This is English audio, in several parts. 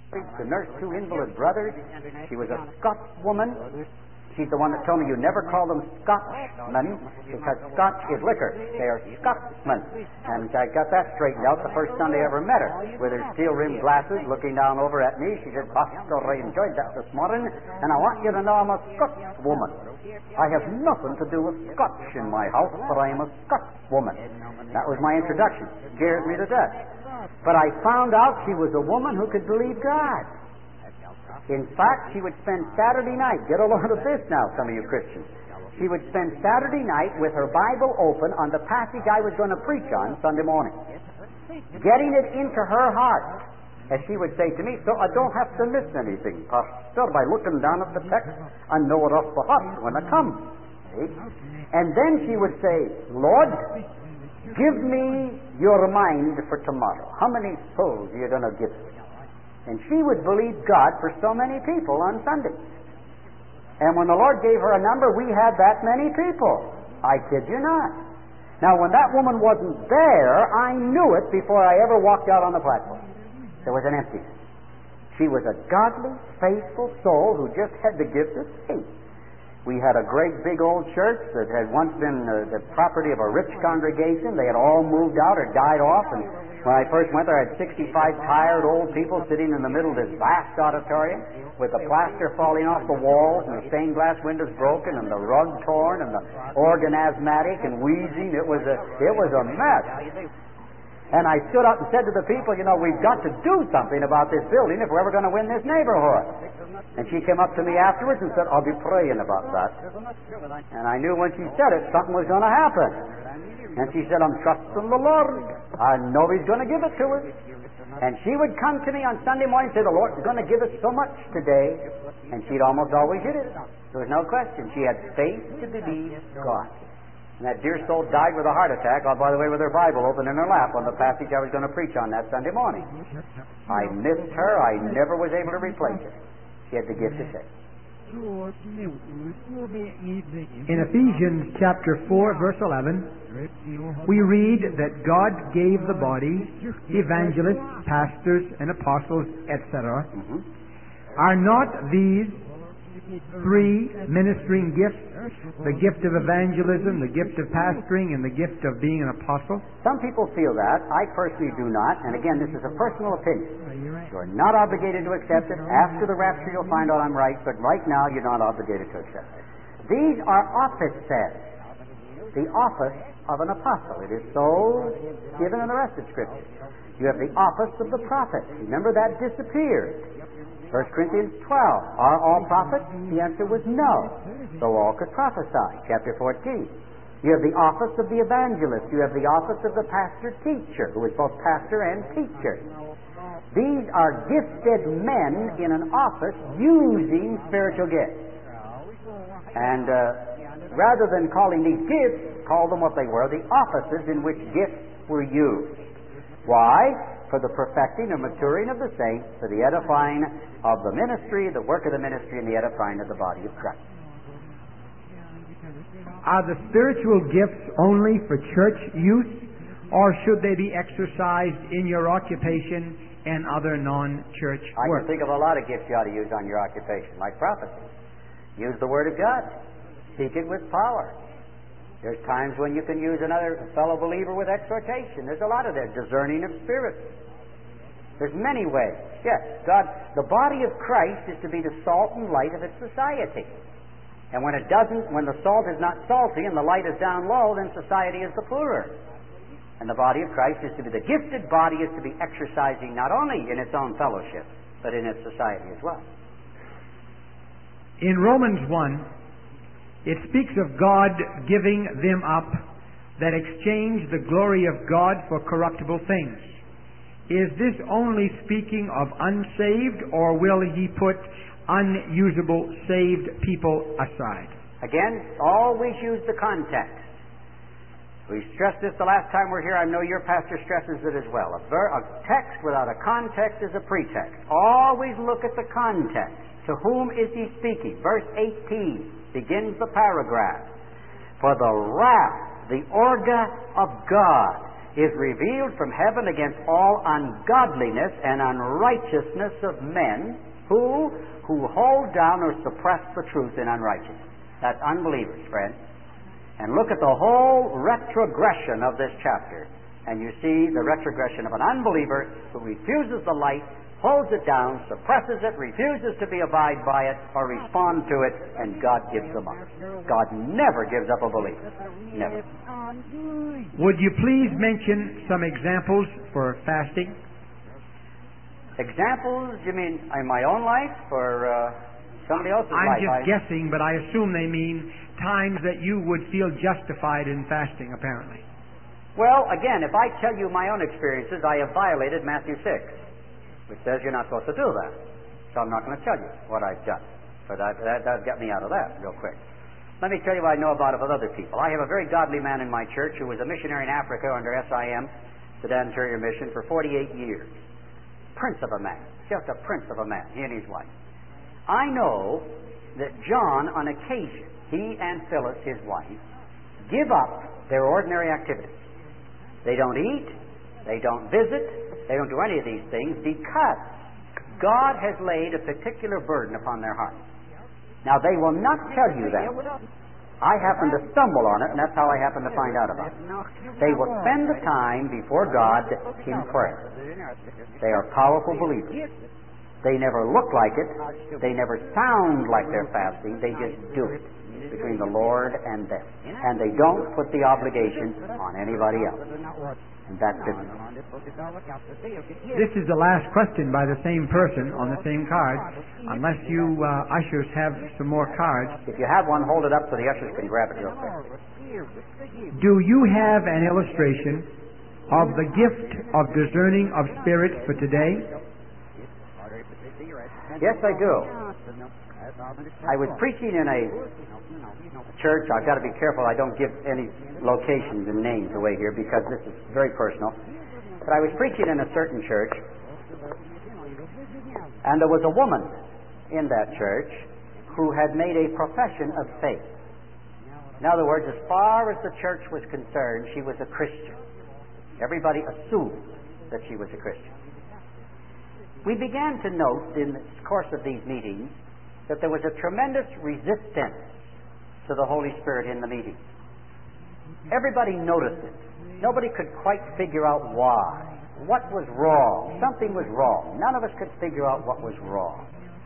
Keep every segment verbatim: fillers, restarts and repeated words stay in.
to nurse two invalid brothers. She was a Scotch woman. She's the one that told me you never call them Scotchmen because Scotch is liquor. They are Scotsmen. And I got that straightened out the first Sunday I ever met her. With her steel-rimmed glasses looking down over at me, she said, Pastor, I enjoyed that this morning, and I want you to know I'm a Scotch woman. I have nothing to do with Scotch in my house, but I am a Scotch woman. That was my introduction. Scared me to death. But I found out she was a woman who could believe God. In fact, she would spend Saturday night, get a load of this now, some of you Christians. She would spend Saturday night with her Bible open on the passage I was going to preach on Sunday morning, getting it into her heart. As she would say to me, so I don't have to miss anything, Pastor, by looking down at the text, I know it off the heart when I come. See? And then she would say, Lord, give me your mind for tomorrow. How many souls are you going to give me? And she would believe God for so many people on Sunday. And when the Lord gave her a number, we had that many people. I kid you not. Now, when that woman wasn't there, I knew it before I ever walked out on the platform. There was an emptiness. She was a godly, faithful soul who just had the gift of faith. We had a great big old church that had once been uh, the property of a rich congregation. They had all moved out or died off, and when I first went there, I had sixty-five tired old people sitting in the middle of this vast auditorium with the plaster falling off the walls and the stained glass windows broken and the rug torn and the organ asthmatic and wheezing. It was a, it was a mess. And I stood up and said to the people, you know, we've got to do something about this building if we're ever going to win this neighborhood. And she came up to me afterwards and said, I'll be praying about that. And I knew when she said it, something was going to happen. And she said, I'm trusting the Lord. I know He's going to give it to us. And she would come to me on Sunday morning and say, the Lord's going to give us so much today. And she'd almost always hit it. There was no question. She had faith to believe God. And that dear soul died with a heart attack, oh, by the way, with her Bible open in her lap on the passage I was going to preach on that Sunday morning. I missed her. I never was able to replace her. She had the gift of faith. In Ephesians chapter four, verse eleven, we read that God gave the body, evangelists, pastors, and apostles, et cetera. Mm-hmm. Are not these three ministering gifts, the gift of evangelism, the gift of pastoring, and the gift of being an apostle? Some people feel that. I personally do not. And again, this is a personal opinion. You're not obligated to accept it. After the rapture, you'll find out I'm right. But right now, you're not obligated to accept it. These are offices. The office of an apostle. It is so given in the rest of Scripture. You have the office of the prophet. Remember, that disappeared. First Corinthians twelve. Are all prophets? The answer was no. So all could prophesy. Chapter fourteen. You have the office of the evangelist. You have the office of the pastor-teacher, who is both pastor and teacher. These are gifted men in an office using spiritual gifts. And uh, rather than calling these gifts, call them what they were, the offices in which gifts were used. Why? For the perfecting or maturing of the saints, for the edifying of the ministry, the work of the ministry, and the edifying of the body of Christ. Are the spiritual gifts only for church use, or should they be exercised in your occupation and other non-church I work? can think of a lot of gifts you ought to use on your occupation, like prophecy. Use the Word of God. Speak it with power. There's times when you can use another fellow believer with exhortation. There's a lot of that. Discerning of spirits. There's many ways. Yes, God, the body of Christ is to be the salt and light of its society. And when it doesn't, when the salt is not salty and the light is down low, then society is the poorer. And the body of Christ is to be, the gifted body is to be exercising not only in its own fellowship, but in its society as well. In Romans one, it speaks of God giving them up that exchange the glory of God for corruptible things. Is this only speaking of unsaved, or will He put unusable saved people aside? Again, always use the context. We stressed this the last time we were here. I know your pastor stresses it as well. A, ver- a text without a context is a pretext. Always look at the context. To whom is He speaking? Verse eighteen begins the paragraph. For the wrath, the orga of God, is revealed from heaven against all ungodliness and unrighteousness of men who who hold down or suppress the truth in unrighteousness. That's unbelievers, friends. And look at the whole retrogression of this chapter, and you see the retrogression of an unbeliever who refuses the light, holds it down, suppresses it, refuses to be abide by it or respond to it, and God gives them up. God never gives up a believer. Never. Would you please mention some examples for fasting? Examples? You mean in my own life or uh, somebody else's I'm life? just I... guessing, but I assume they mean times that you would feel justified in fasting, apparently. Well, again, if I tell you my own experiences, I have violated Matthew six, which says you're not supposed to do that. So I'm not going to tell you what I've done. But that, that, that got me out of that real quick. Let me tell you what I know about of other people. I have a very godly man in my church who was a missionary in Africa under S I M, Sudan Interior Mission, for forty-eight years. Prince of a man. Just a prince of a man, he and his wife. I know that John, on occasion, he and Phyllis, his wife, give up their ordinary activities. They don't eat, they don't visit, they don't do any of these things because God has laid a particular burden upon their hearts. Now, they will not tell you that. I happen to stumble on it, and that's how I happen to find out about it. They will spend the time before God in prayer. They are powerful believers. They never look like it. They never sound like they're fasting. They just do it between the Lord and them. And they don't put the obligation on anybody else. And that's it. This is the last question by the same person on the same card. Unless you uh, ushers have some more cards. If you have one, hold it up so the ushers can grab it real quick. Do you have an illustration of the gift of discerning of spirits for today? Yes, I do. I was preaching in a church. I've got to be careful I don't give any locations and names away here because this is very personal. But I was preaching in a certain church, and there was a woman in that church who had made a profession of faith. In other words, as far as the church was concerned, she was a Christian. Everybody assumed that she was a Christian. We began to note in the course of these meetings that there was a tremendous resistance to the Holy Spirit in the meeting. Everybody noticed it. Nobody could quite figure out why. What was wrong? Something was wrong. None of us could figure out what was wrong.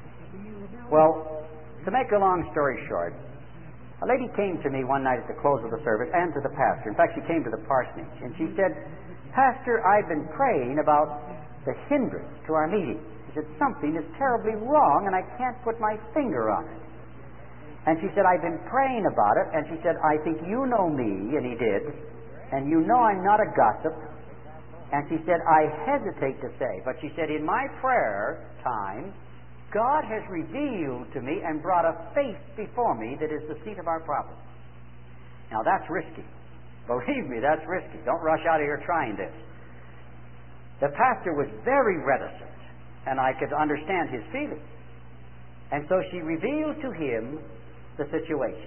Well, to make a long story short, a lady came to me one night at the close of the service and to the pastor. In fact, she came to the parsonage and she said, "Pastor, I've been praying about the hindrance to our meeting. She said, something is terribly wrong and I can't put my finger on it." And she said, "I've been praying about it." And she said, "I think you know me," and he did, "and you know I'm not a gossip." And she said, "I hesitate to say," but she said, "in my prayer time, God has revealed to me and brought a faith before me that is the seat of our problem." Now that's risky. Believe me, that's risky. Don't rush out of here trying this. The pastor was very reticent, and I could understand his feelings. And so she revealed to him the situation.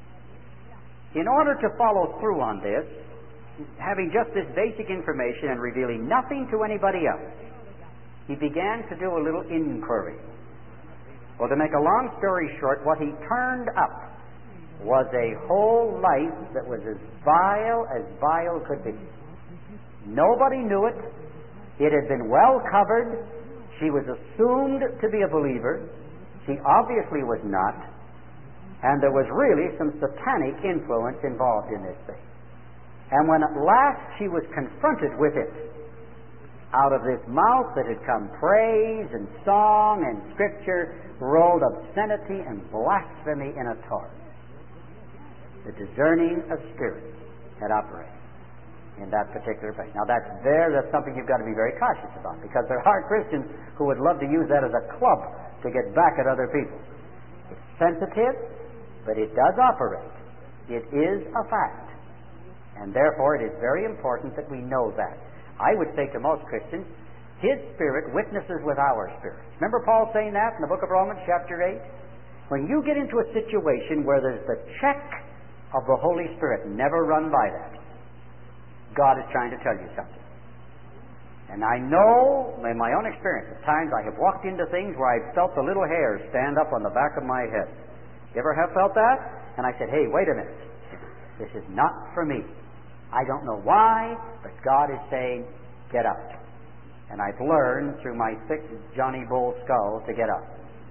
In order to follow through on this, having just this basic information and revealing nothing to anybody else, he began to do a little inquiry. Well, to make a long story short, what he turned up was a whole life that was as vile as vile could be. Nobody knew it. It had been well covered. She was assumed to be a believer. She obviously was not. And there was really some satanic influence involved in this thing. And when at last she was confronted with it, out of this mouth that had come praise and song and scripture rolled obscenity and blasphemy in a torrent. The discerning of spirits had operated in that particular place. Now that's there, that's something you've got to be very cautious about, because there are Christians who would love to use that as a club to get back at other people. It's sensitive, but it does operate. It is a fact. And therefore it is very important that we know that. I would say to most Christians, His Spirit witnesses with our spirit. Remember Paul saying that in the book of Romans chapter eight? When you get into a situation where there's the check of the Holy Spirit, never run by that. God is trying to tell you something. And I know, in my own experience, at times I have walked into things where I've felt the little hairs stand up on the back of my head. You ever have felt that? And I said, hey, wait a minute. This is not for me. I don't know why, but God is saying, get up. And I've learned through my thick Johnny Bull skull to get up.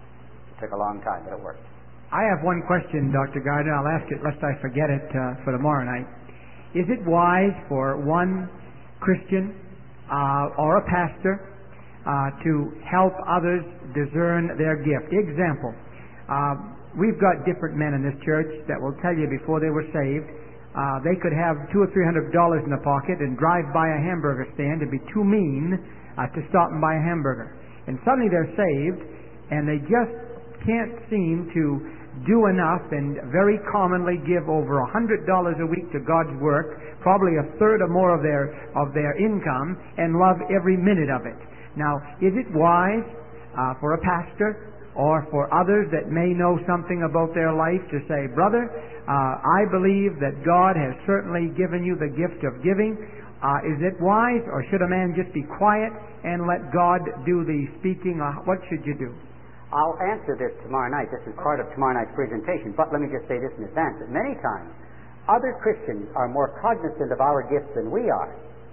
It took a long time, but it worked. I have one question, Doctor Gardner. I'll ask it lest I forget it uh, for tomorrow night. Is it wise for one Christian uh, or a pastor uh, to help others discern their gift? Example, uh, we've got different men in this church that will tell you before they were saved, uh, they could have two or three hundred dollars in the pocket and drive by a hamburger stand and be too mean uh, to stop and buy a hamburger. And suddenly they're saved, and they just can't seem to do enough and very commonly give over a hundred dollars a week to God's work, probably a third or more of their of their income, and love every minute of it. Now, is it wise uh, for a pastor or for others that may know something about their life to say, brother, uh, I believe that God has certainly given you the gift of giving. Uh, is it wise, or should a man just be quiet and let God do the speaking? Uh, what should you do? I'll answer this tomorrow night. This is part of tomorrow night's presentation. But let me just say this in advance, that many times other Christians are more cognizant of our gifts than we are.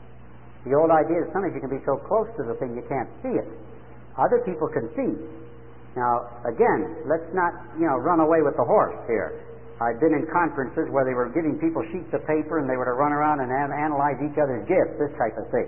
The old idea is sometimes you can be so close to the thing you can't see it. Other people can see. Now, again, let's not, you know, run away with the horse here. I've been in conferences where they were giving people sheets of paper and they were to run around and an- analyze each other's gifts, this type of thing.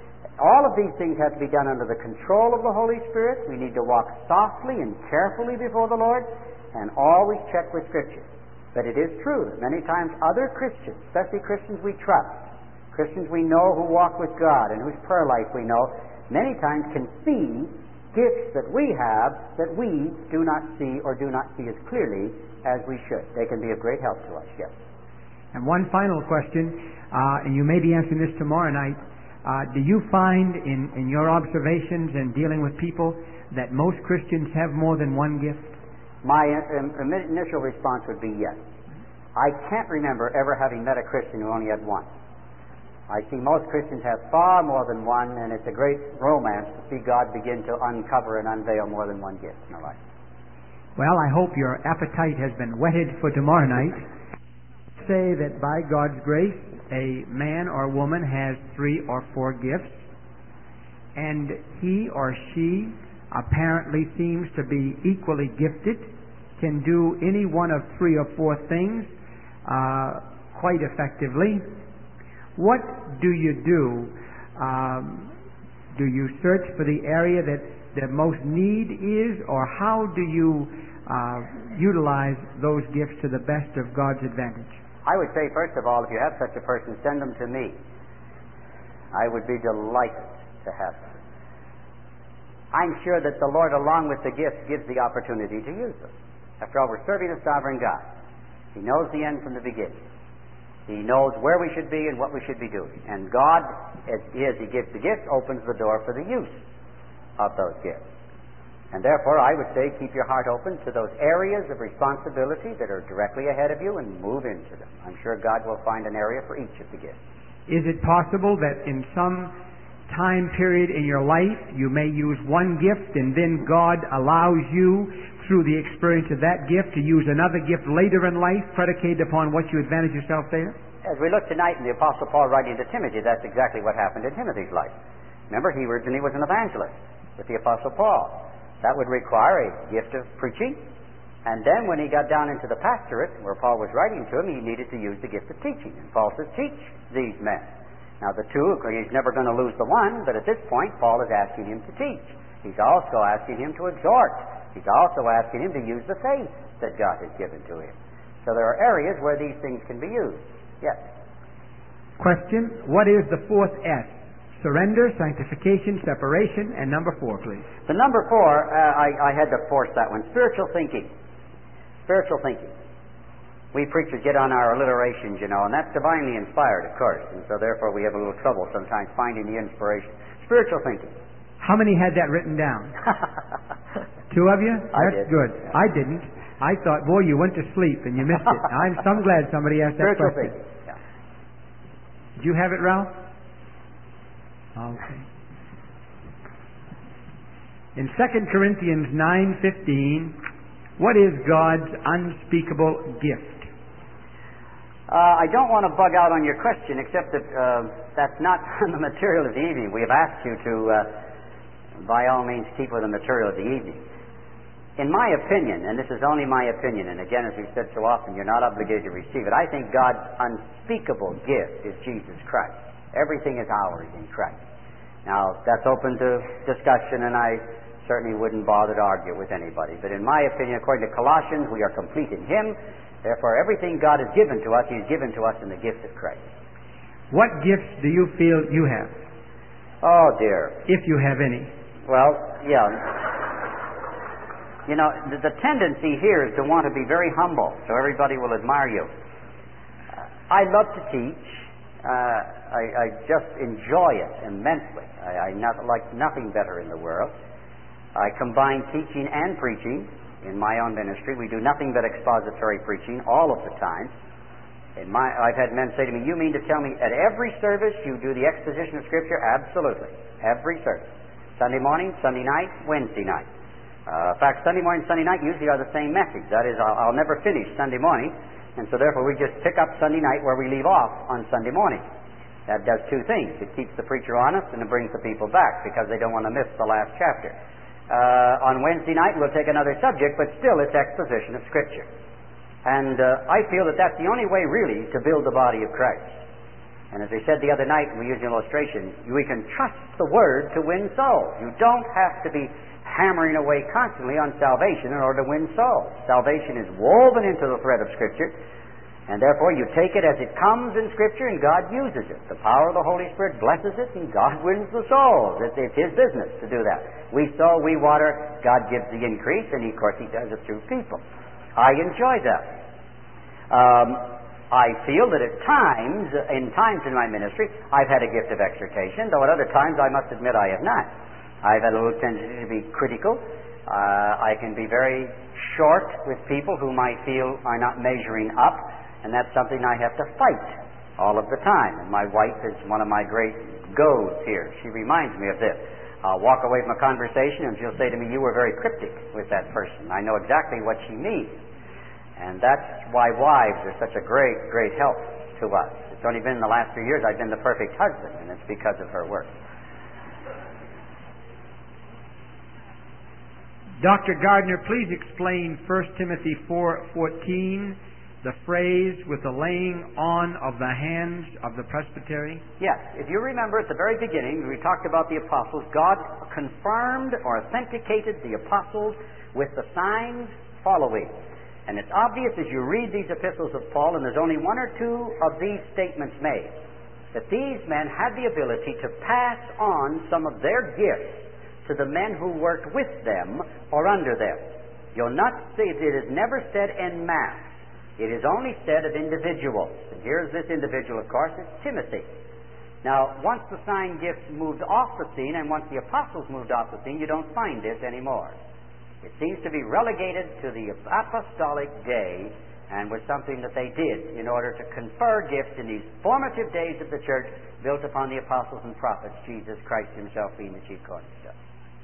All of these things have to be done under the control of the Holy Spirit. We need to walk softly and carefully before the Lord and always check with Scripture. But it is true that many times other Christians, especially Christians we trust, Christians we know who walk with God and whose prayer life we know, many times can see gifts that we have that we do not see or do not see as clearly as we should. They can be of great help to us, yes. And one final question, uh, and you may be answering this tomorrow night. Uh, do you find in, in your observations and dealing with people that most Christians have more than one gift? My um, initial response would be yes. I can't remember ever having met a Christian who only had one. I see most Christians have far more than one, and it's a great romance to see God begin to uncover and unveil more than one gift in our life. Well, I hope your appetite has been whetted for tomorrow night. Say that by God's grace, a man or woman has three or four gifts, and he or she apparently seems to be equally gifted, can do any one of three or four things uh, quite effectively. What do you do? Um, do you search for the area that the most need is, or how do you uh, utilize those gifts to the best of God's advantage? I would say, first of all, if you have such a person, send them to me. I would be delighted to have them. I'm sure that the Lord, along with the gifts, gives the opportunity to use them. After all, we're serving a sovereign God. He knows the end from the beginning. He knows where we should be and what we should be doing. And God, as He gives the gifts, opens the door for the use of those gifts. And therefore, I would say, keep your heart open to those areas of responsibility that are directly ahead of you and move into them. I'm sure God will find an area for each of the gifts. Is it possible that in some time period in your life you may use one gift and then God allows you, through the experience of that gift, to use another gift later in life, predicated upon what you advantage yourself there? As we look tonight in the Apostle Paul writing to Timothy, that's exactly what happened in Timothy's life. Remember, he originally was an evangelist with the Apostle Paul. That would require a gift of preaching. And then when he got down into the pastorate, where Paul was writing to him, he needed to use the gift of teaching. And Paul says, teach these men. Now the two, he's never going to lose the one, but at this point, Paul is asking him to teach. He's also asking him to exhort. He's also asking him to use the faith that God has given to him. So there are areas where these things can be used. Yes. Question, what is the fourth S? Surrender, sanctification, separation, and number four, please. The number four, uh, I, I had to force that one. Spiritual thinking. Spiritual thinking. We preachers get on our alliterations, you know, and that's divinely inspired, of course, and so therefore we have a little trouble sometimes finding the inspiration. Spiritual thinking. How many had that written down? Two of you? I That's did. good. Yeah. I didn't. I thought, boy, you went to sleep and you missed it. I'm so glad somebody asked that Spiritual question. thinking. Yeah. Did you have it, Ralph? Okay. In Second Corinthians nine fifteen, what is God's unspeakable gift? Uh, I don't want to bug out on your question, except that uh, that's not the material of the evening. We have asked you to, uh, by all means, keep with the material of the evening. In my opinion, and this is only my opinion, and again, as we've said so often, you're not obligated to receive it, I think God's unspeakable gift is Jesus Christ. Everything is ours in Christ. Now, that's open to discussion, and I certainly wouldn't bother to argue with anybody. But in my opinion, according to Colossians, we are complete in Him. Therefore, everything God has given to us, He has given to us in the gift of Christ. What gifts do you feel you have? Oh, dear. If you have any. Well, yeah. You know, the, the tendency here is to want to be very humble, so everybody will admire you. Uh, I love to teach. Uh, I, I just enjoy it immensely. I, I not, like nothing better in the world. I combine teaching and preaching in my own ministry. We do nothing but expository preaching all of the time. In my, I've had men say to me, "You mean to tell me at every service you do the exposition of Scripture?" Absolutely. Every service. Sunday morning, Sunday night, Wednesday night. Uh, in fact, Sunday morning and Sunday night usually are the same message. That is, I'll, I'll never finish Sunday morning, and so therefore we just pick up Sunday night where we leave off on Sunday morning. That does two things. It keeps the preacher honest, and it brings the people back because they don't want to miss the last chapter. Uh, on Wednesday night, we'll take another subject, but still it's exposition of Scripture. And uh, I feel that that's the only way, really, to build the body of Christ. And as I said the other night, we used an illustration, we can trust the Word to win souls. You don't have to be hammering away constantly on salvation in order to win souls. Salvation is woven into the thread of Scripture, and therefore you take it as it comes in Scripture, and God uses it. The power of the Holy Spirit blesses it, and God wins the souls. It's, it's His business to do that. We sow, we water, God gives the increase, and of course He does it through people. I enjoy that. Um, I feel that at times, in times in my ministry, I've had a gift of exhortation, though at other times I must admit I have not. I've had a little tendency to be critical. Uh, I can be very short with people whom I feel are not measuring up, and that's something I have to fight all of the time. And my wife is one of my great goads here. She reminds me of this. I'll walk away from a conversation and she'll say to me, "You were very cryptic with that person." I know exactly what she means. And that's why wives are such a great, great help to us. It's only been in the last few years I've been the perfect husband, and it's because of her work. Doctor Gardner, please explain First Timothy four fourteen, the phrase with the laying on of the hands of the presbytery. Yes. If you remember at the very beginning, we talked about the apostles. God confirmed or authenticated the apostles with the signs following. And it's obvious as you read these epistles of Paul, and there's only one or two of these statements made, that these men had the ability to pass on some of their gifts to the men who worked with them or under them. You'll not see it, it is never said en masse. It is only said of individuals. And here's this individual, of course, it's Timothy. Now, once the sign gifts moved off the scene, and once the apostles moved off the scene, you don't find this anymore. It seems to be relegated to the apostolic day, and was something that they did in order to confer gifts in these formative days of the church built upon the apostles and prophets, Jesus Christ Himself being the chief cornerstone.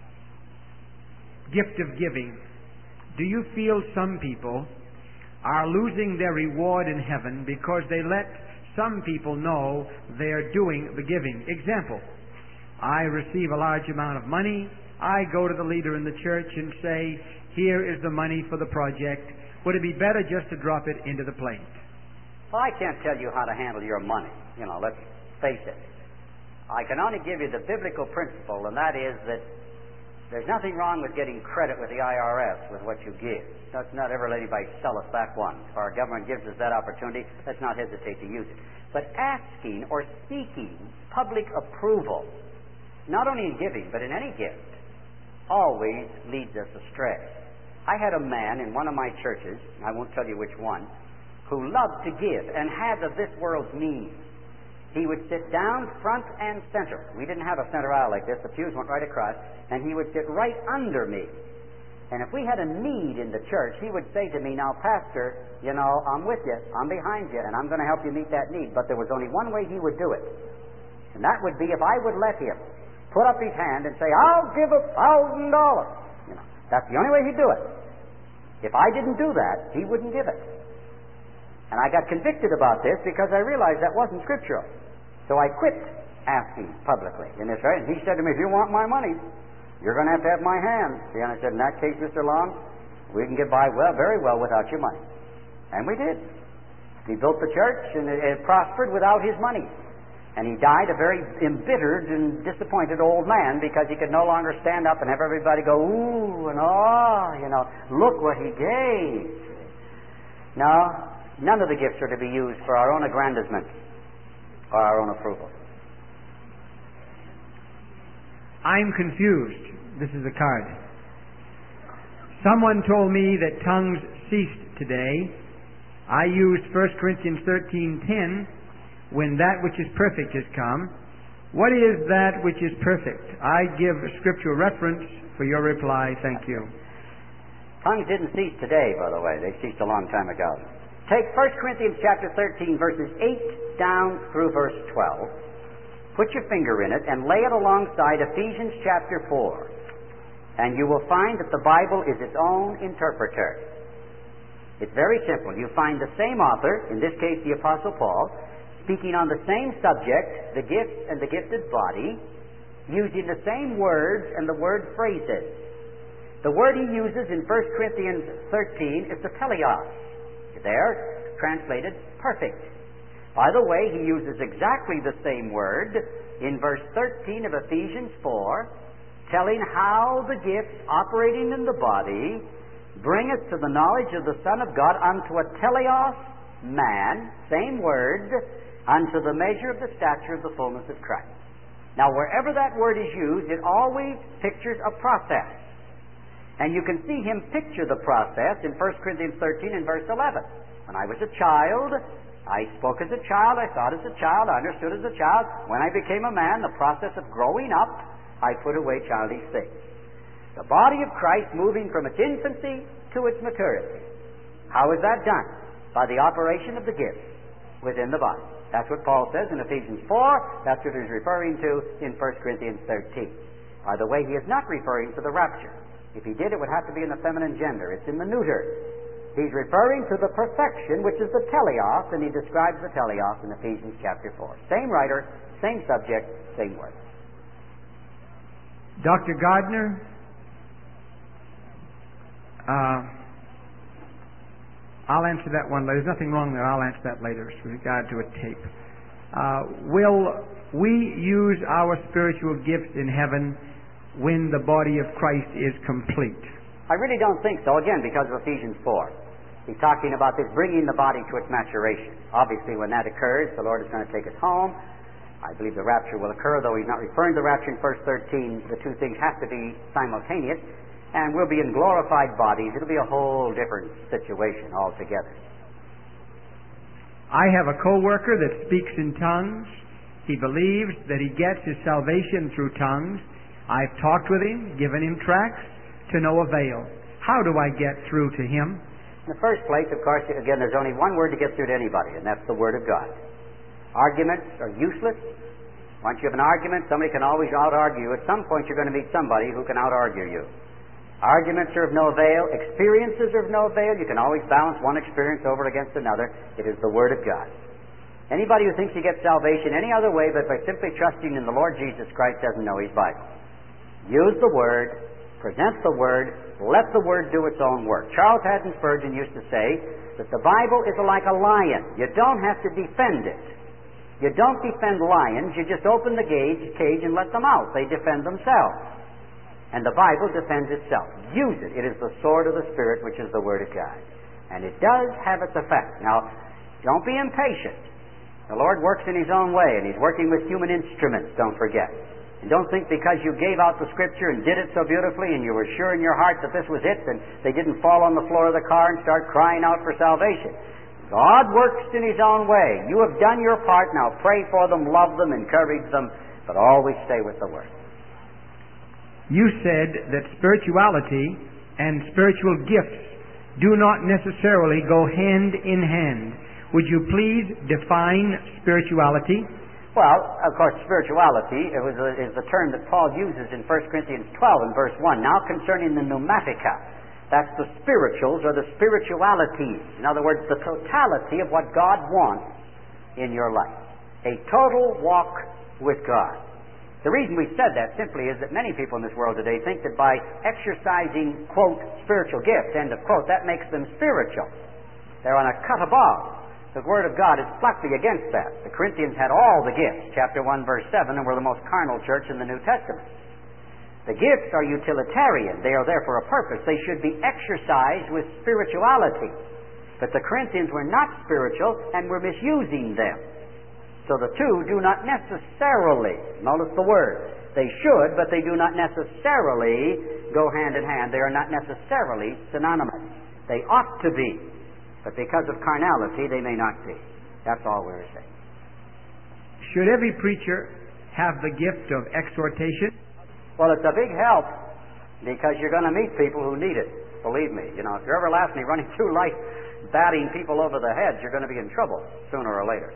Gift of giving. Do you feel some people are losing their reward in heaven because they let some people know they are doing the giving? Example, I receive a large amount of money. I go to the leader in the church and say, "Here is the money for the project. Would it be better just to drop it into the plate?" Well, I can't tell you how to handle your money. You know, let's face it. I can only give you the biblical principle, and that is that there's nothing wrong with getting credit with the I R S with what you give. Let's not ever let anybody sell us that one. If our government gives us that opportunity, let's not hesitate to use it. But asking or seeking public approval, not only in giving, but in any gift, always leads us astray. I had a man in one of my churches, I won't tell you which one, who loved to give and had of this world's means. He would sit down front and center. We didn't have a center aisle like this. The pews went right across, and he would sit right under me. And if we had a need in the church, he would say to me, now, Pastor, you know, I'm with you, I'm behind you, and I'm going to help you meet that need. But there was only one way he would do it. And that would be if I would let him put up his hand and say, I'll give a thousand dollars. You know, that's the only way he'd do it. If I didn't do that, he wouldn't give it. And I got convicted about this because I realized that wasn't scriptural. So I quit asking publicly in this area. And he said to me, if you want my money, you're going to have to have my hand. See, and I said, in that case, Mister Long, we can get by well, very well without your money. And we did. He built the church, and it, it prospered without his money. And he died a very embittered and disappointed old man because he could no longer stand up and have everybody go, ooh, and oh, you know, look what he gave. No, none of the gifts are to be used for our own aggrandizement or our own approval. I'm confused. This is a card. Someone told me that tongues ceased today. I used First Corinthians thirteen ten, when that which is perfect has come. What is that which is perfect? I give a scriptural reference for your reply. Thank you. Tongues didn't cease today, by the way. They ceased a long time ago. Take First Corinthians chapter thirteen, verses eight down through verse twelve. Put your finger in it and lay it alongside Ephesians chapter four. And you will find that the Bible is its own interpreter. It's very simple. You find the same author, in this case the Apostle Paul, speaking on the same subject, the gift and the gifted body, using the same words and the word phrases. The word he uses in First Corinthians thirteen is the teleos. There, translated perfect. By the way, he uses exactly the same word in verse thirteen of Ephesians four, telling how the gifts operating in the body bring us to the knowledge of the Son of God unto a teleos man, same word, unto the measure of the stature of the fullness of Christ. Now, wherever that word is used, it always pictures a process. And you can see him picture the process in First Corinthians thirteen and verse eleven. When I was a child, I spoke as a child, I thought as a child, I understood as a child. When I became a man, the process of growing up, I put away childish things. The body of Christ moving from its infancy to its maturity. How is that done? By the operation of the gifts within the body. That's what Paul says in Ephesians four. That's what he's referring to in First Corinthians thirteen. By the way, he is not referring to the rapture. If he did, it would have to be in the feminine gender. It's in the neuter. He's referring to the perfection, which is the teleos, and he describes the teleos in Ephesians chapter four. Same writer, same subject, same word. Doctor Gardner, uh, I'll answer that one later. There's nothing wrong there. I'll answer that later with regard to a tape. Uh, will we use our spiritual gifts in heaven when the body of Christ is complete? I really don't think so, again, because of Ephesians four. He's talking about this bringing the body to its maturation. Obviously, when that occurs, the Lord is going to take us home. I believe the rapture will occur, though he's not referring to the rapture in verse thirteen. The two things have to be simultaneous, and we'll be in glorified bodies. It'll be a whole different situation altogether. I have a co-worker that speaks in tongues. He believes that he gets his salvation through tongues. I've talked with him, given him tracts, to no avail. How do I get through to him? In the first place, of course, again, there's only one word to get through to anybody, and that's the Word of God. Arguments are useless. Once you have an argument, somebody can always out-argue you. At some point, you're going to meet somebody who can out-argue you. Arguments are of no avail. Experiences are of no avail. You can always balance one experience over against another. It is the Word of God. Anybody who thinks he gets salvation any other way but by simply trusting in the Lord Jesus Christ doesn't know his Bible. Use the Word. Present the Word, let the Word do its own work. Charles Haddon Spurgeon used to say that the Bible is like a lion. You don't have to defend it. You don't defend lions, you just open the cage, cage and let them out. They defend themselves. And the Bible defends itself. Use it. It is the sword of the Spirit, which is the Word of God. And it does have its effect. Now, don't be impatient. The Lord works in His own way, and He's working with human instruments, don't forget. And don't think because you gave out the Scripture and did it so beautifully and you were sure in your heart that this was it, and they didn't fall on the floor of the car and start crying out for salvation. God works in His own way. You have done your part. Now pray for them, love them, encourage them, but always stay with the Word. You said that spirituality and spiritual gifts do not necessarily go hand in hand. Would you please define spirituality? Well, of course, spirituality it was a, is the term that Paul uses in First Corinthians twelve and verse one. Now concerning the pneumatica, that's the spirituals or the spiritualities. In other words, the totality of what God wants in your life. A total walk with God. The reason we said that simply is that many people in this world today think that by exercising, quote, spiritual gifts, end of quote, that makes them spiritual. They're on a cut above. The Word of God is flatly against that. The Corinthians had all the gifts, chapter one, verse seven, and were the most carnal church in the New Testament. The gifts are utilitarian. They are there for a purpose. They should be exercised with spirituality. But the Corinthians were not spiritual and were misusing them. So the two do not necessarily, notice the word, they should, but they do not necessarily go hand in hand. They are not necessarily synonymous. They ought to be, but because of carnality, they may not be. That's all we're saying. Should every preacher have the gift of exhortation? Well, it's a big help, because you're going to meet people who need it. Believe me. You know, if you're everlastingly running through life batting people over the heads, you're going to be in trouble sooner or later.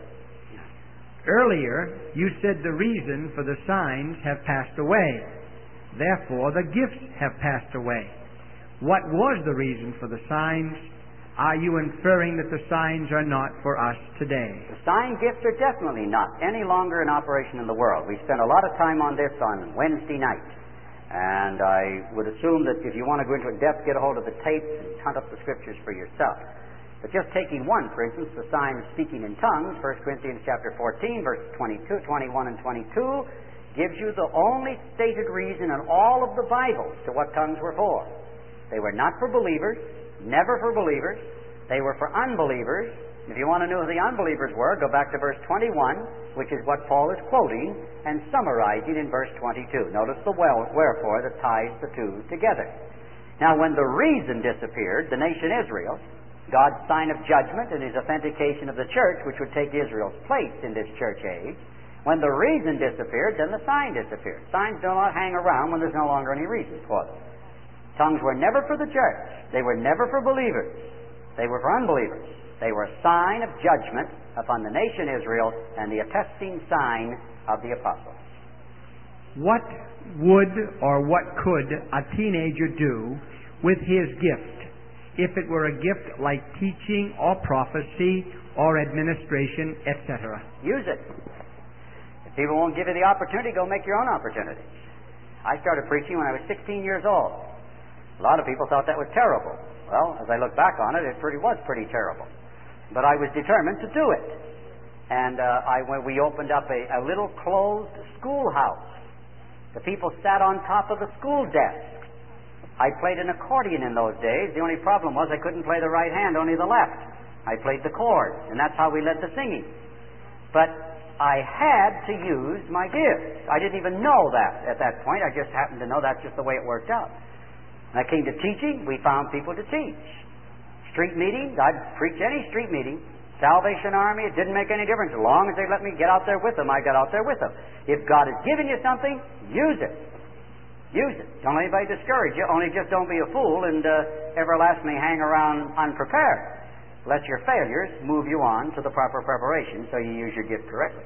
Earlier, you said the reason for the signs have passed away. Therefore, the gifts have passed away. What was the reason for the signs? Are you inferring that the signs are not for us today? The sign gifts are definitely not any longer in operation in the world. We spent a lot of time on this on Wednesday night. And I would assume that if you want to go into it in depth, get a hold of the tapes and hunt up the Scriptures for yourself. But just taking one, for instance, the sign of speaking in tongues, First Corinthians chapter fourteen, verses twenty-two, twenty-one, and twenty-two, gives you the only stated reason in all of the Bible to what tongues were for. They were not for believers, never for believers. They were for unbelievers. If you want to know who the unbelievers were, go back to verse twenty-one, which is what Paul is quoting and summarizing in verse twenty-two. Notice the well, wherefore that ties the two together. Now, when the reason disappeared, the nation Israel, God's sign of judgment and His authentication of the church, which would take Israel's place in this church age, when the reason disappeared, then the sign disappeared. Signs do not hang around when there's no longer any reason for them. Tongues were never for the church. They were never for believers. They were for unbelievers. They were a sign of judgment upon the nation Israel and the attesting sign of the apostles. What would or what could a teenager do with his gift? If it were a gift like teaching or prophecy or administration, et cetera. Use it. If people won't give you the opportunity, go make your own opportunity. I started preaching when I was sixteen years old. A lot of people thought that was terrible. Well, as I look back on it, it pretty was pretty terrible. But I was determined to do it. And uh, I, when we opened up a, a little closed schoolhouse. The people sat on top of the school desk. I played an accordion in those days. The only problem was I couldn't play the right hand, only the left. I played the chords, and that's how we led the singing. But I had to use my gifts. I didn't even know that at that point. I just happened to know that's just the way it worked out. When I came to teaching, we found people to teach. Street meetings, I'd preach any street meeting. Salvation Army, it didn't make any difference. As long as they let me get out there with them, I got out there with them. If God has given you something, use it. Use it. Don't let anybody discourage you. Only just don't be a fool and uh, everlastingly hang around unprepared. Let your failures move you on to the proper preparation so you use your gift correctly.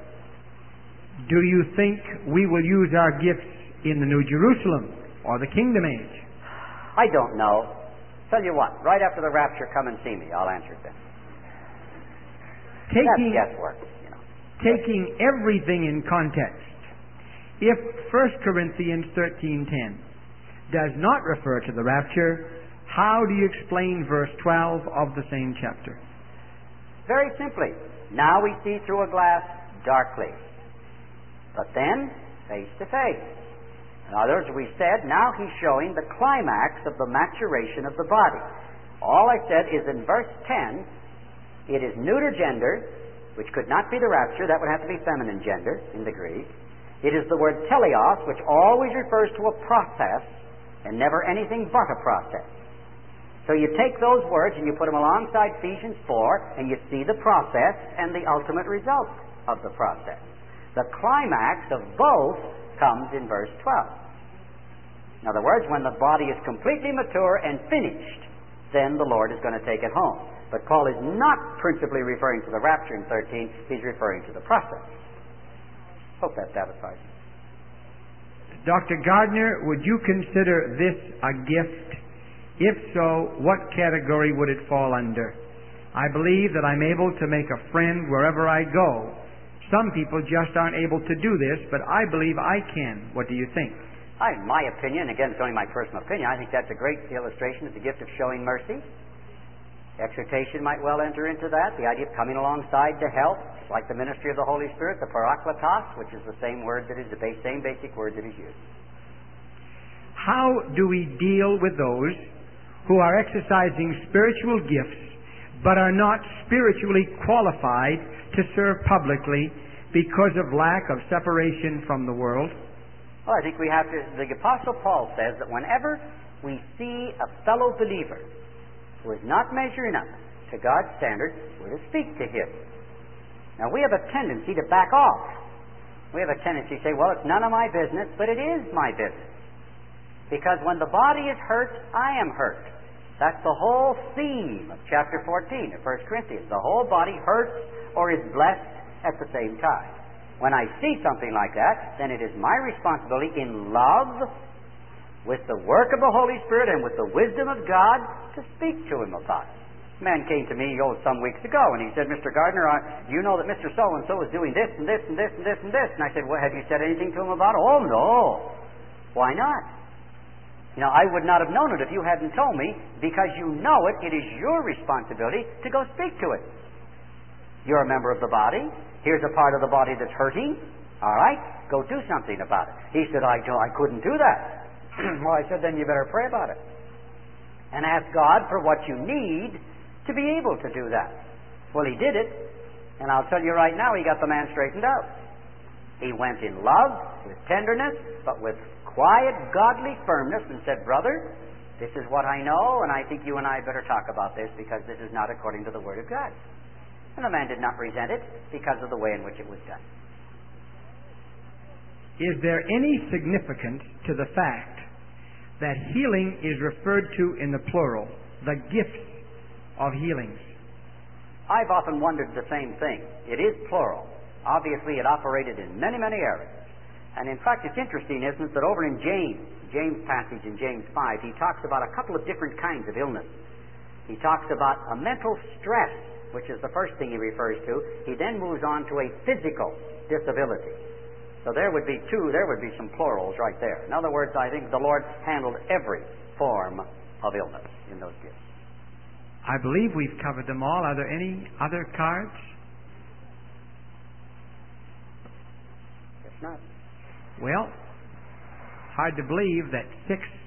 Do you think we will use our gifts in the New Jerusalem or the Kingdom Age? I don't know. Tell you what, right after the rapture, come and see me. I'll answer it then. Taking, That's guesswork, you know. Taking everything in context, if First Corinthians thirteen ten does not refer to the rapture, how do you explain verse twelve of the same chapter? Very simply. Now we see through a glass darkly, but then face to face. In other words, we said, now he's showing the climax of the maturation of the body. All I said is in verse ten, it is neuter gender, which could not be the rapture. That would have to be feminine gender in the Greek. It is the word teleos, which always refers to a process and never anything but a process. So you take those words and you put them alongside Ephesians four, and you see the process and the ultimate result of the process. The climax of both comes in verse twelve. In other words, when the body is completely mature and finished, then the Lord is going to take it home. But Paul is not principally referring to the rapture in thirteen. He's referring to the process. Hope that satisfies you. Doctor Gardner, would you consider this a gift? If so, what category would it fall under? I believe that I'm able to make a friend wherever I go. Some people just aren't able to do this, but I believe I can. What do you think? I, in my opinion, again, it's only my personal opinion, I think that's a great illustration of the gift of showing mercy. Exhortation might well enter into that. The idea of coming alongside to help, like the ministry of the Holy Spirit, the parakletos, which is the same word that is the same basic word that is used. How do we deal with those who are exercising spiritual gifts but are not spiritually qualified to serve publicly because of lack of separation from the world? Well, I think we have to, the Apostle Paul says that whenever we see a fellow believer who is not measuring up to God's standard, we're to speak to him. Now, we have a tendency to back off. We have a tendency to say, well, it's none of my business, but it is my business. Because when the body is hurt, I am hurt. That's the whole theme of chapter fourteen of First Corinthians. The whole body hurts or is blessed at the same time. When I see something like that, then it is my responsibility in love, with the work of the Holy Spirit and with the wisdom of God, to speak to him about it. A man came to me oh, some weeks ago, and he said, Mister Gardner, uh, you know that Mister So-and-so is doing this and this and this and this and this. And I said, well, have you said anything to him about it? Oh, no. Why not? You know, I would not have known it if you hadn't told me, because you know it, it is your responsibility to go speak to it. You're a member of the body. Here's a part of the body that's hurting. All right? Go do something about it. He said, I, do, I couldn't do that. Well, I said, then you better pray about it. And ask God for what you need to be able to do that. Well, he did it. And I'll tell you right now, he got the man straightened out. He went in love, with tenderness, but with quiet, godly firmness, and said, brother, this is what I know, and I think you and I better talk about this, because this is not according to the Word of God. And the man did not resent it because of the way in which it was done. Is there any significance to the fact that healing is referred to in the plural, the gifts of healings? I've often wondered the same thing. It is plural. Obviously, it operated in many, many areas. And in fact, it's interesting, isn't it, that over in James, James passage in James five, he talks about a couple of different kinds of illness. He talks about a mental stress, which is the first thing he refers to. He then moves on to a physical disability. So there would be two, there would be some plurals right there. In other words, I think the Lord handled every form of illness in those gifts. I believe we've covered them all. Are there any other cards? If not. Well, hard to believe that six